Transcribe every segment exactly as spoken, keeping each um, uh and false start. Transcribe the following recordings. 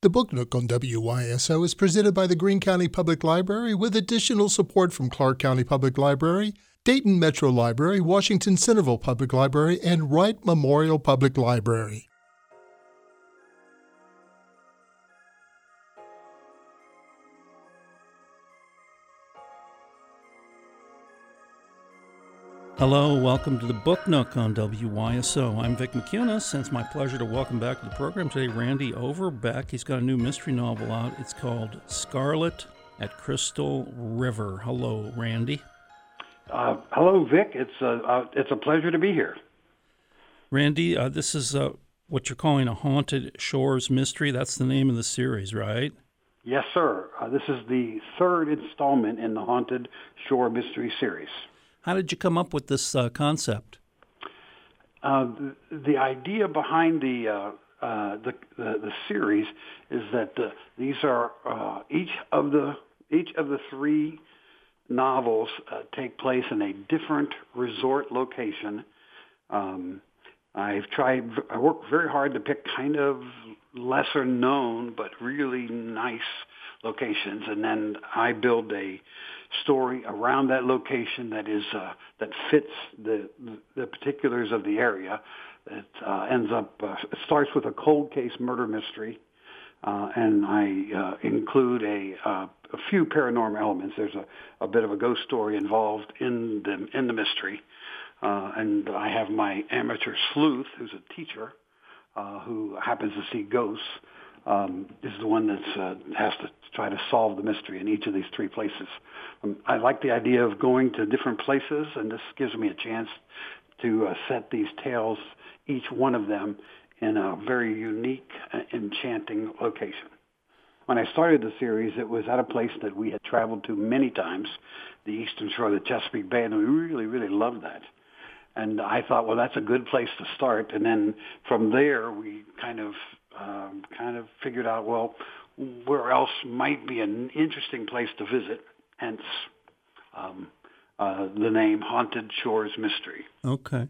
The Book Nook on W Y S O is presented by the Greene County Public Library with additional support from Clark County Public Library, Dayton Metro Library, Washington Centerville Public Library, and Wright Memorial Public Library. Hello, welcome to the Book Nook on W Y S O. I'm Vic McCunas, and it's my pleasure to welcome back to the program today Randy Overbeck. He's got a new mystery novel out. It's called Scarlet at Crystal River. Hello, Randy. Uh, hello, Vic. It's a, uh, it's a pleasure to be here. Randy, uh, this is uh, what you're calling a Haunted Shores mystery. That's the name of the series, right? Yes, sir. Uh, this is the third installment in the Haunted Shore mystery series. How did you come up with this uh, concept? Uh, the, the idea behind the, uh, uh, the, the the series is that uh, these are uh, each of the each of the three novels uh, take place in a different resort location. Um, I've tried. I worked very hard to pick kind of lesser known but really nice locations, and then I build a story around that location that is uh, that fits the the particulars of the area. That uh, ends up uh, it starts with a cold case murder mystery, uh, and I uh, include a uh, a few paranormal elements. There's a, a bit of a ghost story involved in the in the mystery, uh, and I have my amateur sleuth, who's a teacher, uh, who happens to see ghosts. Um, is the one that uh, has to try to solve the mystery in each of these three places. Um, I like the idea of going to different places, and this gives me a chance to uh, set these tales, each one of them, in a very unique, uh, enchanting location. When I started the series, it was at a place that we had traveled to many times, the eastern shore of the Chesapeake Bay, and we really, really loved that. And I thought, well, that's a good place to start. And then from there, we kind of Um, kind of figured out, well, where else might be an interesting place to visit, hence um, uh, the name Haunted Shores Mystery. Okay.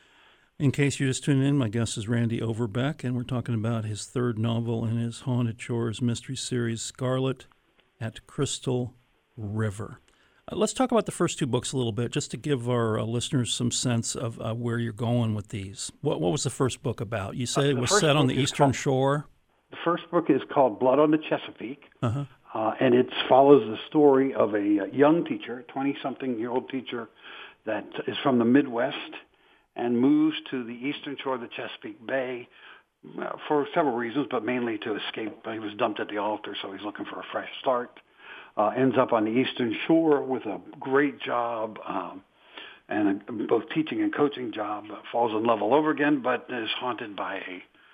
In case you're just tuning in, my guest is Randy Overbeck, and we're talking about his third novel in his Haunted Shores mystery series, Scarlet at Crystal River. Uh, let's talk about the first two books a little bit, just to give our uh, listeners some sense of uh, where you're going with these. What what was the first book about? You say uh, it was set on the Eastern called, Shore? The first book is called Blood on the Chesapeake, uh-huh. uh, and it follows the story of a young teacher, twenty-something-year-old teacher, that is from the Midwest and moves to the Eastern Shore of the Chesapeake Bay uh, for several reasons, but mainly to escape. He was dumped at the altar, so he's looking for a fresh start. Uh, ends up on the Eastern Shore with a great job um, and a, both teaching and coaching job. Uh, falls in love all over again, but is haunted by a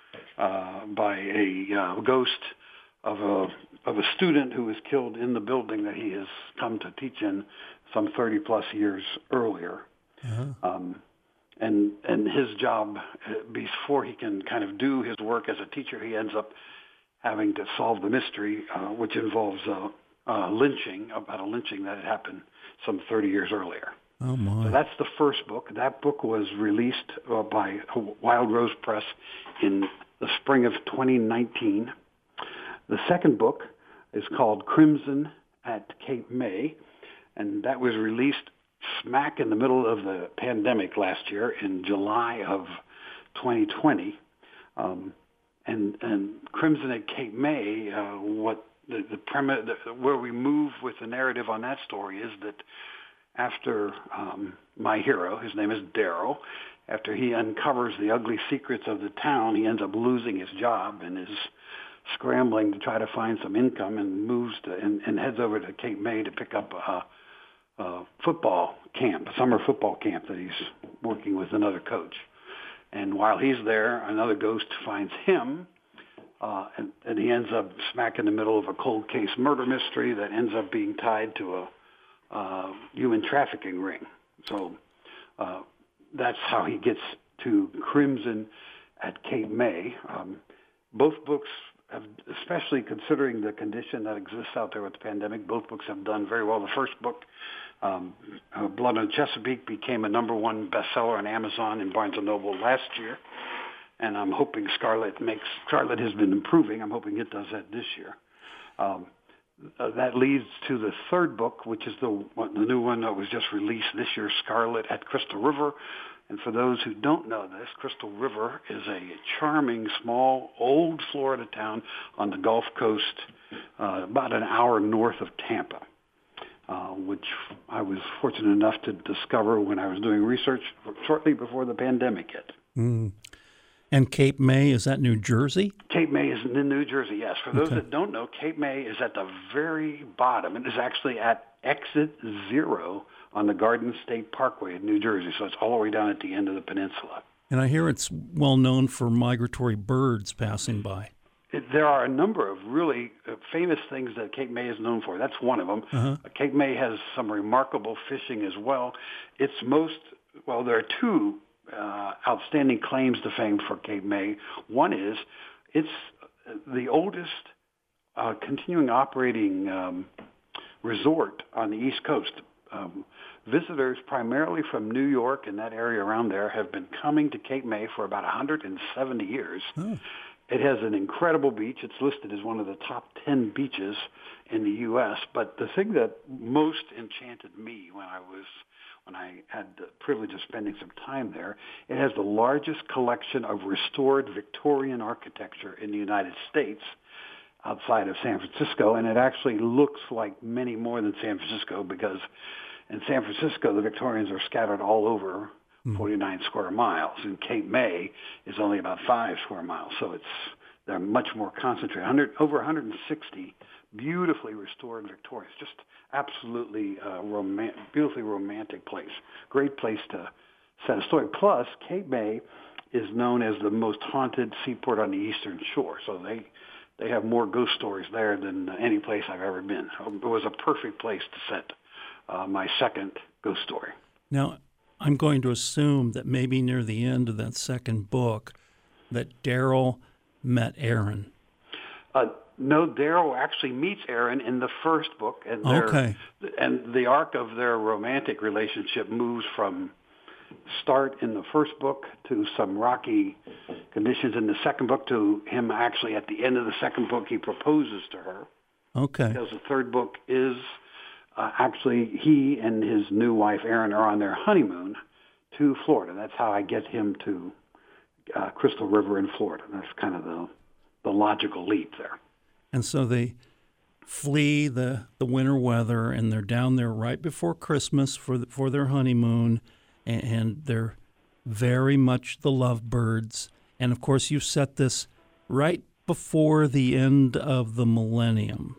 uh, by a uh, ghost of a of a student who was killed in the building that he has come to teach in some thirty plus years earlier. Uh-huh. Um, and and his job, before he can kind of do his work as a teacher, he ends up having to solve the mystery, uh, which involves uh, Uh, lynching, about a lynching that had happened some thirty years earlier. Oh, my. So that's the first book. That book was released uh, by Wild Rose Press in the spring of twenty nineteen. The second book is called Crimson at Cape May, and that was released smack in the middle of the pandemic last year in July of twenty twenty. Um, and, and Crimson at Cape May, uh, what The, the premise, the, where we move with the narrative on that story is that after um, my hero, his name is Darrow, after he uncovers the ugly secrets of the town, he ends up losing his job and is scrambling to try to find some income, and moves to and, and heads over to Cape May to pick up a, a football camp, a summer football camp that he's working with another coach. And while he's there, another ghost finds him. Uh, and, and he ends up smack in the middle of a cold case murder mystery that ends up being tied to a uh, human trafficking ring. So uh, that's how he gets to Crimson at Cape May. Um, both books have, especially considering the condition that exists out there with the pandemic, both books have done very well. The first book, um, uh, Blood on Chesapeake, became a number one bestseller on Amazon and Barnes and Noble last year. and I'm hoping Scarlet makes Scarlet has been improving. I'm hoping it does that this year. Um, uh, that leads to the third book, which is the one, the new one that was just released this year, Scarlet at Crystal River. And for those who don't know this, Crystal River is a charming, small, old Florida town on the Gulf Coast, uh, about an hour north of Tampa, uh, which I was fortunate enough to discover when I was doing research shortly before the pandemic hit. Mm. And Cape May, is that New Jersey? Cape May is in New Jersey, yes. For those Okay. that don't know, Cape May is at the very bottom. It is actually at exit zero on the Garden State Parkway in New Jersey, so it's all the way down at the end of the peninsula. And I hear it's well known for migratory birds passing by. It, there are a number of really uh, famous things that Cape May is known for. That's one of them. Uh-huh. Uh, Cape May has some remarkable fishing as well. It's most, well, there are two uh, outstanding claims to fame for Cape May. One is it's the oldest uh, continuing operating um, resort on the East Coast. Um, visitors primarily from New York and that area around there have been coming to Cape May for about one hundred seventy years. Oh. It has an incredible beach. It's listed as one of the top ten beaches in the U S But the thing that most enchanted me when I was when I had the privilege of spending some time there, it has the largest collection of restored Victorian architecture in the United States, outside of San Francisco, and it actually looks like many more than San Francisco, because in San Francisco, the Victorians are scattered all over forty-nine square miles, and Cape May is only about five square miles, so it's they're much more concentrated. one hundred, over one hundred sixty beautifully restored Victorians, just absolutely uh, roman- beautifully romantic place. Great place to set a story. Plus, Cape May is known as the most haunted seaport on the Eastern Shore, so they They have more ghost stories there than any place I've ever been. It was a perfect place to set uh, my second ghost story. Now, I'm going to assume that maybe near the end of that second book that Daryl met Aaron. Uh, no, Daryl actually meets Aaron in the first book. And okay. And the arc of their romantic relationship moves from start in the first book to some rocky conditions in the second book to him actually at the end of the second book he proposes to her. Okay. Because the third book is uh, actually he and his new wife Erin are on their honeymoon to Florida. That's how I get him to uh, Crystal River in Florida. That's kind of the the logical leap there. And so they flee the, the winter weather, and they're down there right before Christmas for the, for their honeymoon. And they're very much the lovebirds. And, of course, you set this right before the end of the millennium.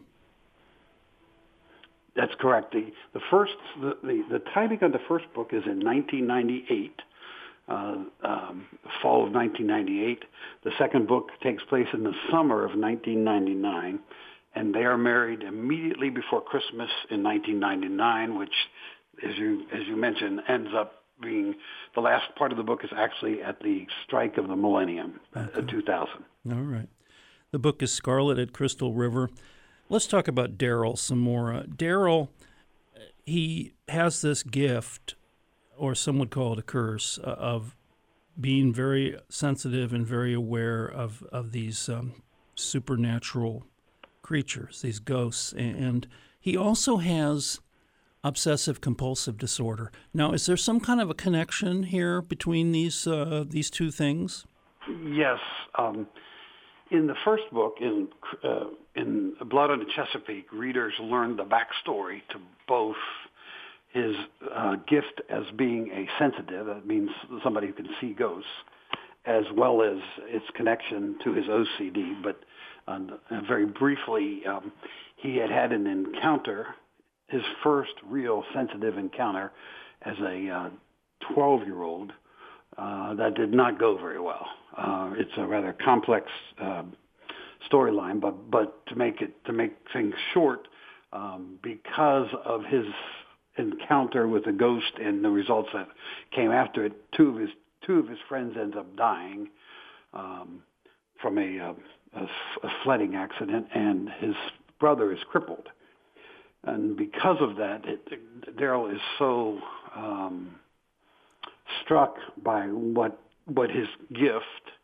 That's correct. The the first the, the, the timing of the first book is in nineteen ninety-eight, uh, um, fall of nineteen ninety-eight. The second book takes place in the summer of nineteen ninety-nine, and they are married immediately before Christmas in nineteen ninety-nine, which, as you as you mentioned, ends up being the last part of the book is actually at the strike of the millennium, okay. uh, two thousand. All right. The book is Scarlet at Crystal River. Let's talk about Daryl some more. Uh, Daryl, he has this gift, or some would call it a curse, uh, of being very sensitive and very aware of, of these um, supernatural creatures, these ghosts. And he also has obsessive compulsive disorder. Now, is there some kind of a connection here between these uh, these two things? Yes. Um, in the first book, in uh, in Blood on the Chesapeake, readers learn the backstory to both his uh, gift as being a sensitive, that means somebody who can see ghosts, as well as its connection to his O C D. But uh, very briefly, um, he had had an encounter, his first real sensitive encounter as a uh, twelve-year-old uh, that did not go very well. Uh, it's a rather complex uh, storyline, but but to make it to make things short, um, because of his encounter with a ghost and the results that came after it, two of his two of his friends end up dying um, from a, a, a sledding accident, and his brother is crippled. And because of that, it, Daryl is so um, struck by what what his gift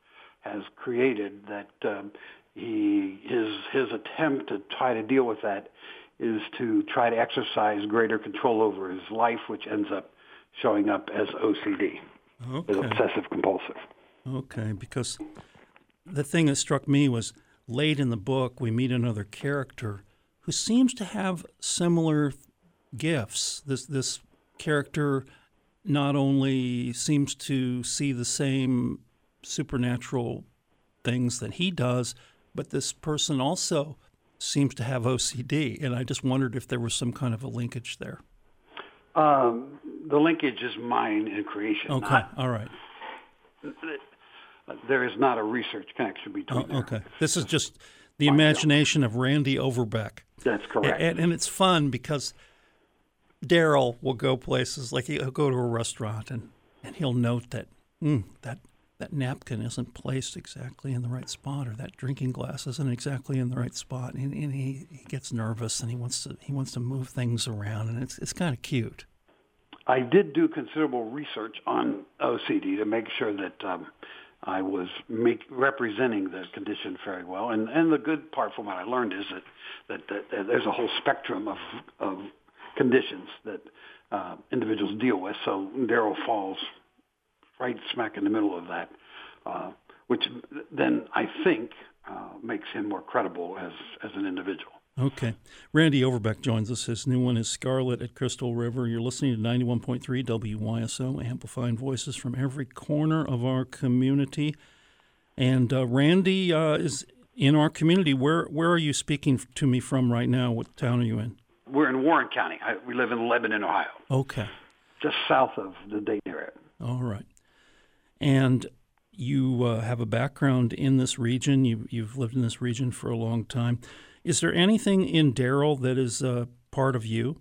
has created that um, he his his attempt to try to deal with that is to try to exercise greater control over his life, which ends up showing up as O C D, Okay. as obsessive compulsive. Okay, because the thing that struck me was late in the book, we meet another character who seems to have similar gifts. This this character not only seems to see the same supernatural things that he does, but this person also seems to have O C D, and I just wondered if there was some kind of a linkage there. Um, the linkage is mine and creation. Okay, Not, all right. there is not a research connection between Oh, them. okay, this is just the imagination of Randy Overbeck. That's correct. And, and it's fun because Daryl will go places, like he'll go to a restaurant and, and he'll note that mm, that that napkin isn't placed exactly in the right spot, or that drinking glass isn't exactly in the right spot, and, and he, he gets nervous and he wants to he wants to move things around, and it's it's kind of cute. I did do considerable research on O C D to make sure that um, I was make, representing the condition very well. And, and the good part from what I learned is that, that, that, that there's a whole spectrum of, of conditions that uh, individuals deal with. So Daryl falls right smack in the middle of that, uh, which then I think uh, makes him more credible as, as an individual. Okay. Randy Overbeck joins us. His new one is Scarlet at Crystal River. You're listening to ninety-one point three W Y S O, amplifying voices from every corner of our community. And uh, Randy uh, is in our community. Where where are you speaking to me from right now? What town are you in? We're in Warren County. I, we live in Lebanon, Ohio. Okay. Just south of the Dayton area. All right. And you uh, have a background in this region. You, you've lived in this region for a long time. Is there anything in Daryl that is uh, part of you?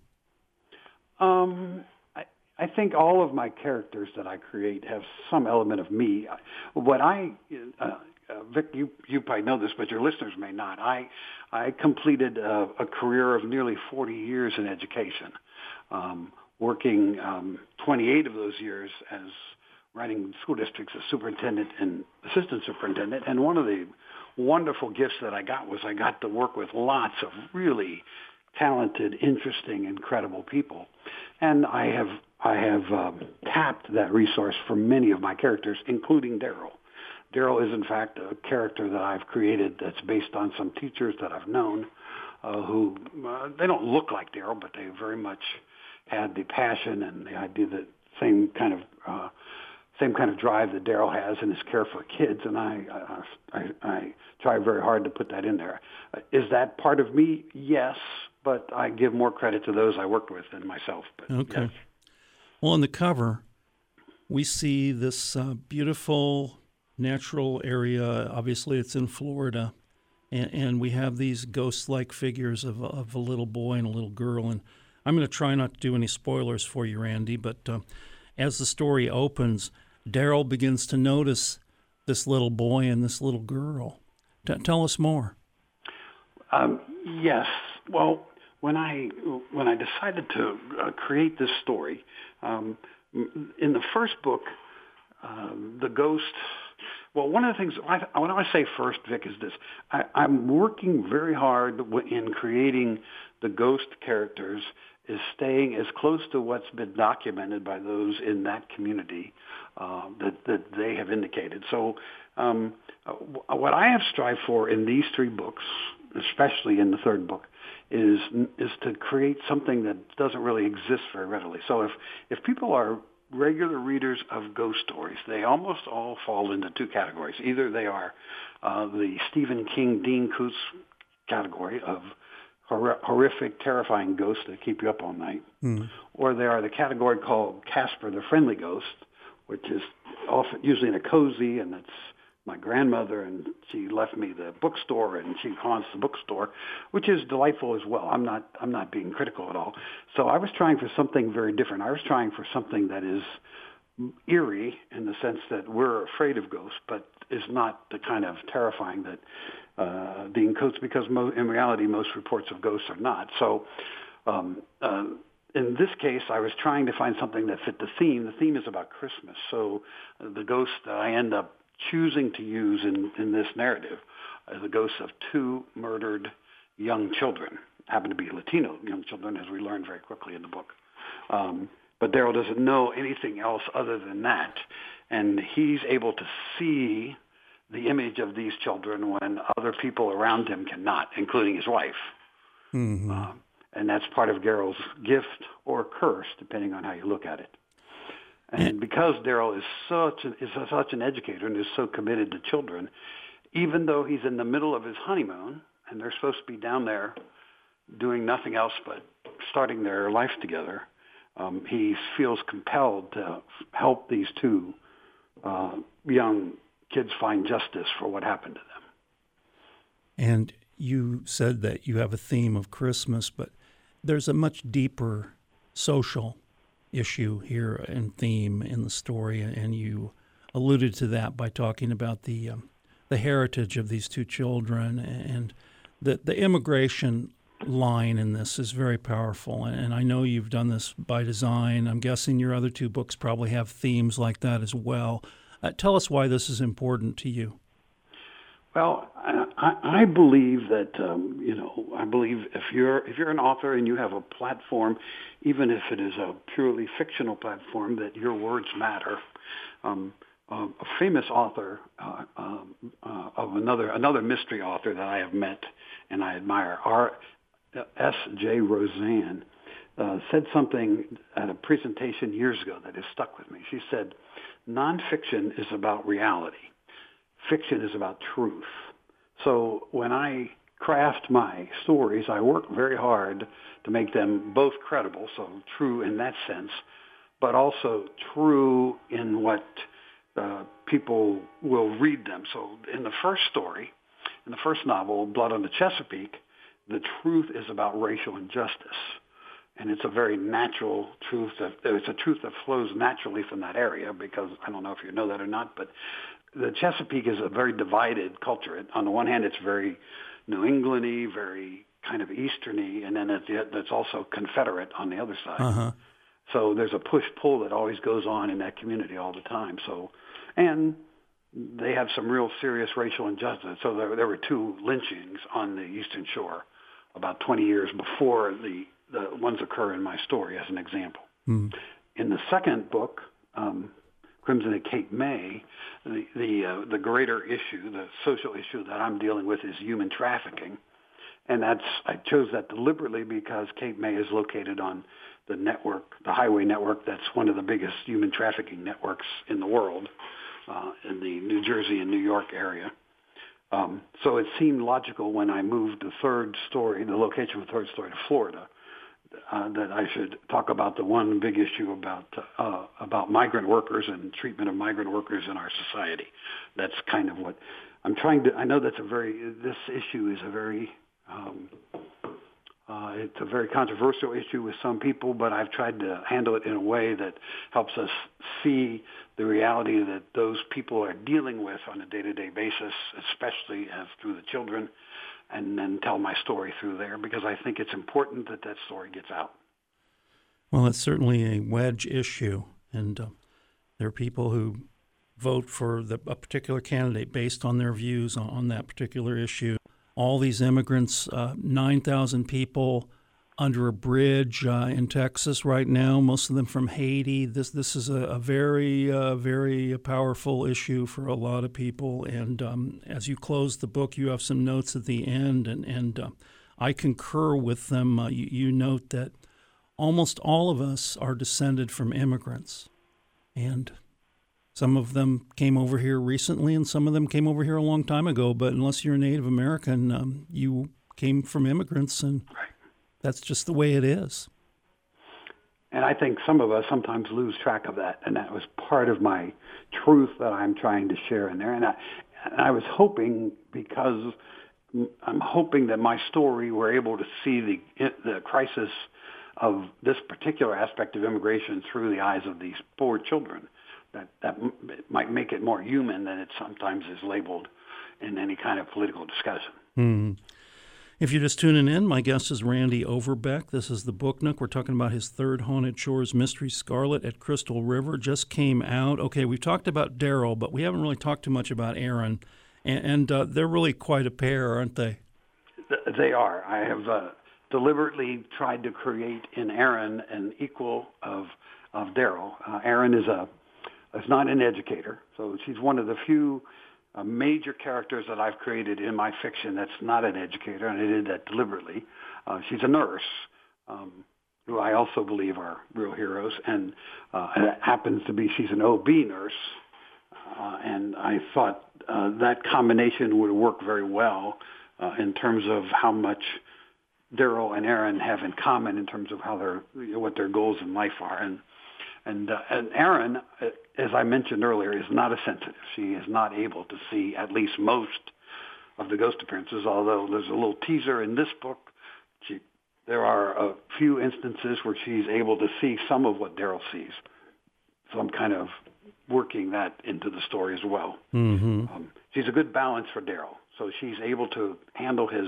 Um, I, I think all of my characters that I create have some element of me. What I, uh, uh, Vic, you, you probably know this, but your listeners may not. I, I completed a, a career of nearly forty years in education, um, working um, twenty-eight of those years as running school districts as superintendent and assistant superintendent. And one of the wonderful gifts that I got was I got to work with lots of really talented, interesting, incredible people. And I have I have um, tapped that resource for many of my characters, including Daryl. Daryl is, in fact, a character that I've created that's based on some teachers that I've known uh, who, uh, they don't look like Daryl, but they very much had the passion and the idea that same kind of uh, same kind of drive that Daryl has in his care for kids, and I, I, I, I try very hard to put that in there. Uh, is that part of me? Yes, but I give more credit to those I worked with than myself. But Okay. Yes. Well, on the cover, we see this uh, beautiful natural area. Obviously, it's in Florida, and, and we have these ghost-like figures of, of a little boy and a little girl. And I'm going to try not to do any spoilers for you, Randy, but uh, as the story opens, Daryl begins to notice this little boy and this little girl. T- tell us more. Um, yes. Well, when I when I decided to uh, create this story, um, in the first book, um, the ghost. Well, one of the things I, when I say first, Vic, is this: I, I'm working very hard in creating the ghost characters, is staying as close to what's been documented by those in that community uh, that, that they have indicated. So um, what I have strived for in these three books, especially in the third book, is is to create something that doesn't really exist very readily. So if, if people are regular readers of ghost stories, they almost all fall into two categories. Either they are uh, the Stephen King, Dean Koontz category of horrific, terrifying ghosts that keep you up all night, mm. or they are the category called Casper the Friendly Ghost, which is often usually in a cozy, and it's my grandmother, and she left me the bookstore, and she haunts the bookstore, which is delightful as well. I'm not I'm not being critical at all. So I was trying for something very different. I was trying for something that is eerie in the sense that we're afraid of ghosts, but is not the kind of terrifying that uh, Dean Koontz, because mo- in reality most reports of ghosts are not. So um, uh, in this case, I was trying to find something that fit the theme. The theme is about Christmas, so uh, the ghost that I end up choosing to use in, in this narrative are the ghosts of two murdered young children, happen to be Latino young children, as we learn very quickly in the book. Um, but Daryl doesn't know anything else other than that, and he's able to see the image of these children when other people around him cannot, including his wife. Mm-hmm. Um, and that's part of Daryl's gift or curse, depending on how you look at it. And because Daryl is such an, is such an educator and is so committed to children, even though he's in the middle of his honeymoon and they're supposed to be down there doing nothing else but starting their life together, um, he feels compelled to help these two uh, young kids find justice for what happened to them. And you said that you have a theme of Christmas, but there's a much deeper social issue here and theme in the story, and you alluded to that by talking about the um, the heritage of these two children, and the the immigration line in this is very powerful. And I know you've done this by design. I'm guessing your other two books probably have themes like that as well. Uh, tell us why this is important to you. Well, I, I believe that um, you know. I believe if you're if you're an author and you have a platform, even if it is a purely fictional platform, that your words matter. Um, uh, a famous author uh, um, uh, of another another mystery author that I have met and I admire, R. S. J. Roseanne, uh, said something at a presentation years ago that has stuck with me. She said, "Nonfiction is about reality. Fiction is about truth." So when I craft my stories, I work very hard to make them both credible, so true in that sense, but also true in what uh, people will read them. So in the first story, in the first novel, Blood on the Chesapeake, the truth is about racial injustice. And it's a very natural truth. That, it's a truth that flows naturally from that area because, I don't know if you know that or not, but the Chesapeake is a very divided culture. It, on the one hand, it's very New England-y, very kind of Eastern-y, and then it's, it's also Confederate on the other side. Uh-huh. So there's a push-pull that always goes on in that community all the time. So, and they have some real serious racial injustice. So there, there were two lynchings on the Eastern Shore about twenty years before the, the ones occur in my story, as an example. Mm. In the second book, um, Crimson at Cape May, the the, uh, the greater issue, the social issue that I'm dealing with is human trafficking. And that's I chose that deliberately because Cape May is located on the network, the highway network that's one of the biggest human trafficking networks in the world, uh, in the New Jersey and New York area. Um, so it seemed logical when I moved the third story, the location of the third story to Florida, uh, that I should talk about the one big issue about uh, about migrant workers and treatment of migrant workers in our society. That's kind of what I'm trying to. I know that's a very. This issue is a very. Um, uh, it's a very controversial issue with some people, but I've tried to handle it in a way that helps us see the reality that those people are dealing with on a day-to-day basis, especially as through the children, and then tell my story through there, because I think it's important that that story gets out. Well, it's certainly a wedge issue, and uh, there are people who vote for the, a particular candidate based on their views on, on that particular issue. All these immigrants, uh, nine thousand people under a bridge uh, in Texas right now, most of them from Haiti. This this is a, a very, uh, very powerful issue for a lot of people. And um, as you close the book, you have some notes at the end, and, and uh, I concur with them. Uh, you, you note that almost all of us are descended from immigrants, and some of them came over here recently, and some of them came over here a long time ago. But unless you're a Native American, um, you came from immigrants, and right. That's just the way it is. And I think some of us sometimes lose track of that, and that was part of my truth that I'm trying to share in there. And I, and I was hoping, because I'm hoping that my story, we're able to see the the crisis of this particular aspect of immigration through the eyes of these poor children. That that might make it more human than it sometimes is labeled in any kind of political discussion. Mm. If you're just tuning in, my guest is Randy Overbeck. This is the Book Nook. We're talking about his third Haunted Shores mystery, Scarlet at Crystal River. Just came out. Okay, we've talked about Daryl, but we haven't really talked too much about Aaron. And, and uh, they're really quite a pair, aren't they? They are. I have uh, deliberately tried to create in Aaron an equal of of Daryl. Uh, Aaron is a is not an educator, so she's one of the few uh, major characters that I've created in my fiction that's not an educator, and I did that deliberately. Uh, she's a nurse, um, who I also believe are real heroes, and, uh, and it happens to be she's an O B nurse, uh, and I thought uh, that combination would work very well uh, in terms of how much Daryl and Aaron have in common in terms of how their what their goals in life are, and and uh, and Aaron, as I mentioned earlier, is not a sensitive. She is not able to see at least most of the ghost appearances. Although there's a little teaser in this book, she, there are a few instances where she's able to see some of what Daryl sees. So I'm kind of working that into the story as well. Mm-hmm. Um, she's a good balance for Daryl, so she's able to handle his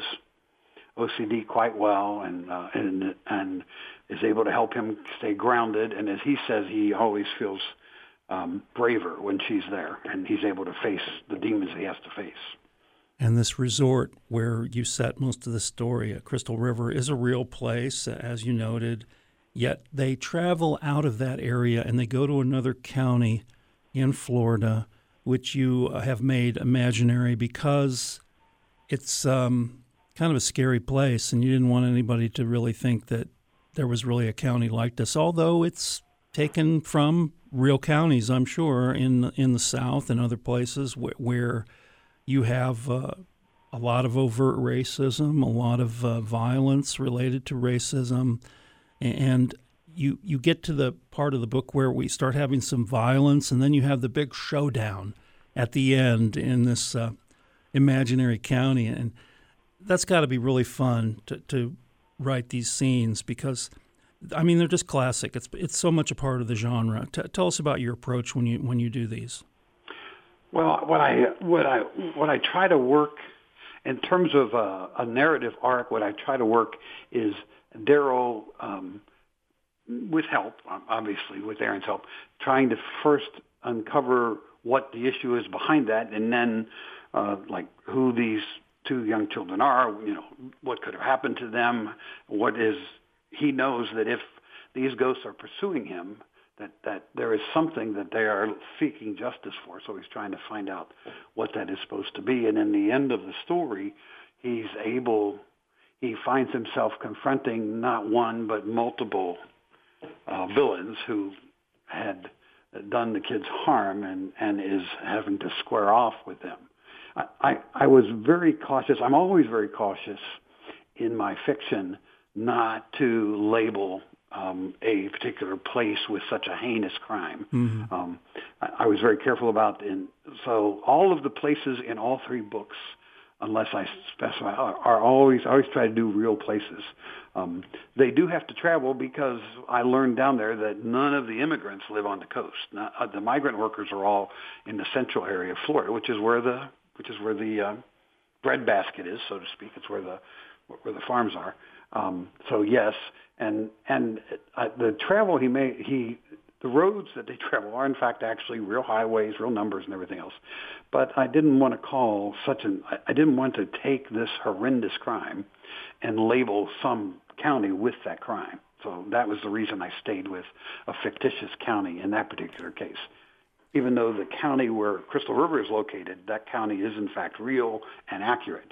O C D quite well, and uh, and and is able to help him stay grounded. And as he says, he always feels um, braver when she's there, and he's able to face the demons he has to face. And this resort where you set most of the story at Crystal River is a real place, as you noted. Yet they travel out of that area and they go to another county in Florida, which you have made imaginary because it's um, kind of a scary place, and you didn't want anybody to really think that there was really a county like this, although it's taken from real counties, I'm sure, in in the South and other places where, where you have uh, a lot of overt racism, a lot of uh, violence related to racism, and you you get to the part of the book where we start having some violence, and then you have the big showdown at the end in this uh, imaginary county, and that's got to be really fun to, to write these scenes because, I mean, they're just classic. It's it's so much a part of the genre. T- tell us about your approach when you when you do these. Well, what I what I what I try to work in terms of a, a narrative arc, what I try to work is Daryl, um, with help, obviously with Aaron's help, trying to first uncover what the issue is behind that, and then uh, like who these two young children are, you know, what could have happened to them, what is, he knows that if these ghosts are pursuing him, that, that there is something that they are seeking justice for, so he's trying to find out what that is supposed to be. And in the end of the story, he's able, he finds himself confronting not one but multiple uh, villains who had done the kids harm and, and is having to square off with them. I, I was very cautious. I'm always very cautious in my fiction not to label um, a particular place with such a heinous crime. Mm-hmm. Um, I, I was very careful about, and so all of the places in all three books, unless I specify, are, are always, I always try to do real places. Um, they do have to travel because I learned down there that none of the immigrants live on the coast. Not, uh, the migrant workers are all in the central area of Florida, which is where the which is where the uh, breadbasket is, so to speak. It's where the where the farms are. Um, so yes, and and uh, the travel he made, he the roads that they travel are in fact actually real highways, real numbers, and everything else. But I didn't want to call such an I, I didn't want to take this horrendous crime and label some county with that crime. So that was the reason I stayed with a fictitious county in that particular case. Even though the county where Crystal River is located, that county is in fact real and accurate.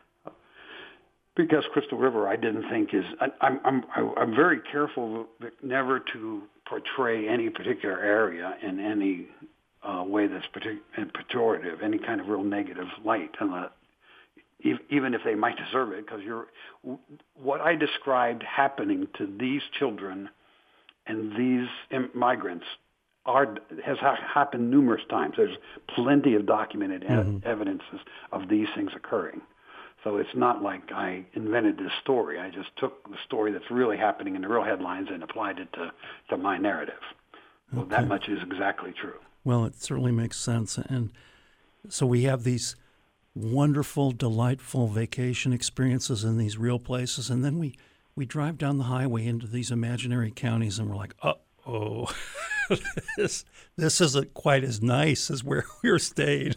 Because Crystal River, I didn't think is, I, I'm, I'm, I'm very careful never to portray any particular area in any uh, way that's partic- pejorative, any kind of real negative light, uh, even if they might deserve it, because you're, what I described happening to these children and these migrants Are, has ha- happened numerous times. There's plenty of documented mm-hmm. e- evidences of these things occurring. So it's not like I invented this story. I just took the story that's really happening in the real headlines and applied it to, to my narrative. Well, okay. That much is exactly true. Well, it certainly makes sense. And so we have these wonderful, delightful vacation experiences in these real places, and then we, we drive down the highway into these imaginary counties, and we're like, uh-oh, this, this isn't quite as nice as where we're stayed.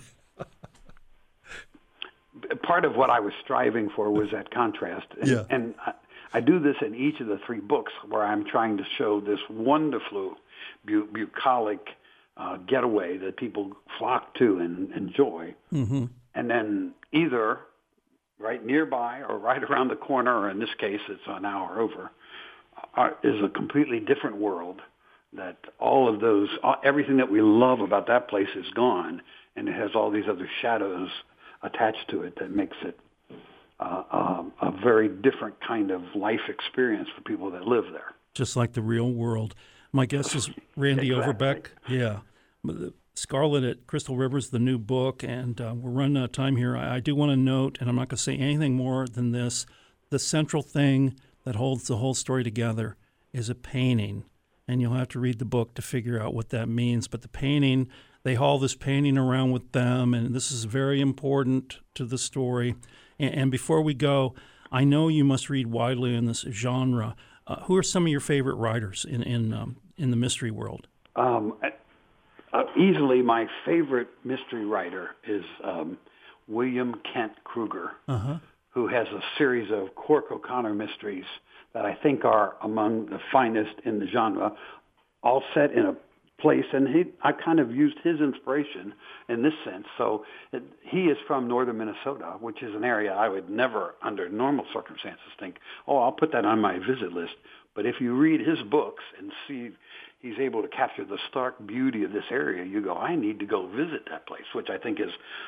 Part of what I was striving for was that contrast. And, yeah. and I, I do this in each of the three books where I'm trying to show this wonderful, bu- bucolic uh, getaway that people flock to and enjoy. Mm-hmm. And then either right nearby or right around the corner, or in this case, it's an hour over, uh, is a completely different world that all of those, everything that we love about that place is gone, and it has all these other shadows attached to it that makes it uh, uh, a very different kind of life experience for people that live there. Just like the real world. My guest is Randy Exactly. Overbeck. Yeah. Scarlet at Crystal River is the new book, and uh, we're running out of time here. I, I do want to note, and I'm not going to say anything more than this, the central thing that holds the whole story together is a painting, and you'll have to read the book to figure out what that means. But the painting, they haul this painting around with them, and this is very important to the story. And, and before we go, I know you must read widely in this genre. Uh, who are some of your favorite writers in in, um, in the mystery world? Um, uh, easily my favorite mystery writer is um, William Kent Kruger, Uh-huh. who has a series of Cork O'Connor mysteries that I think are among the finest in the genre, all set in a place, and he, I kind of used his inspiration in this sense. So it, he is from northern Minnesota, which is an area I would never, under normal circumstances, think, oh, I'll put that on my visit list. But if you read his books and see he's able to capture the stark beauty of this area, you go, I need to go visit that place, which I think is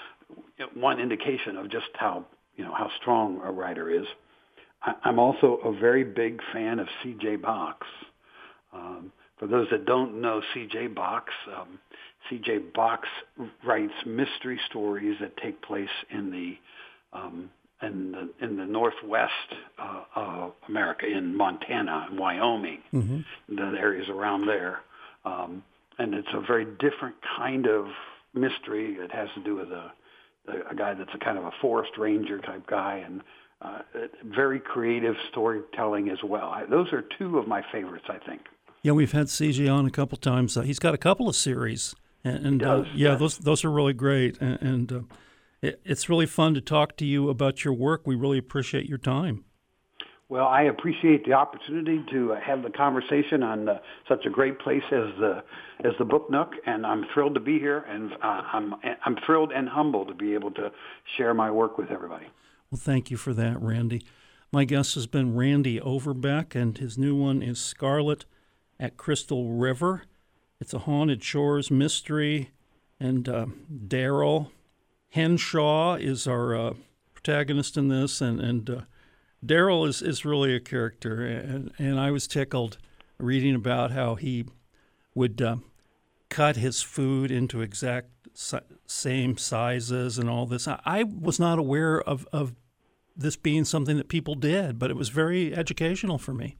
one indication of just how, you know, how strong a writer is. I, I'm also a very big fan of C J Box. Um, For those that don't know C J Box, um, C J Box writes mystery stories that take place in the um, in the in the Northwest uh, of America, in Montana and Wyoming, mm-hmm. the areas around there, um, and it's a very different kind of mystery. It has to do with a a guy that's a kind of a forest ranger type guy, and uh, very creative storytelling as well. I, those are two of my favorites, I think. Yeah, we've had C J on a couple times. Uh, he's got a couple of series, and, and does, uh, yeah, yes. those those are really great. And, and uh, it, it's really fun to talk to you about your work. We really appreciate your time. Well, I appreciate the opportunity to have the conversation on uh, such a great place as the as the Book Nook, and I'm thrilled to be here, and uh, I'm I'm thrilled and humbled to be able to share my work with everybody. Well, thank you for that, Randy. My guest has been Randy Overbeck, and his new one is Scarlet at Crystal River. It's a haunted shores mystery, and uh, Daryl Henshaw is our uh, protagonist in this, and and uh, Daryl is, is really a character, and, and I was tickled reading about how he would uh, cut his food into exact si- same sizes and all this. I, I was not aware of, of this being something that people did, but it was very educational for me.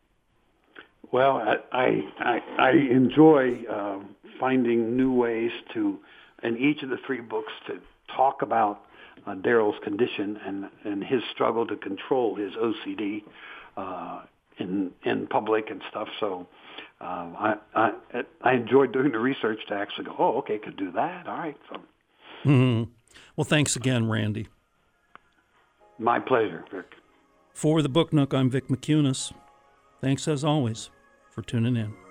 Well, I I, I enjoy uh, finding new ways to, in each of the three books, to talk about uh, Daryl's condition and, and his struggle to control his O C D uh, in in public and stuff. So uh, I, I I enjoyed doing the research to actually go, oh, okay, could do that. All right. So. Mm-hmm. Well, thanks again, Randy. My pleasure, Vic. For the Book Nook, I'm Vic McCunis. Thanks, as always, for tuning in.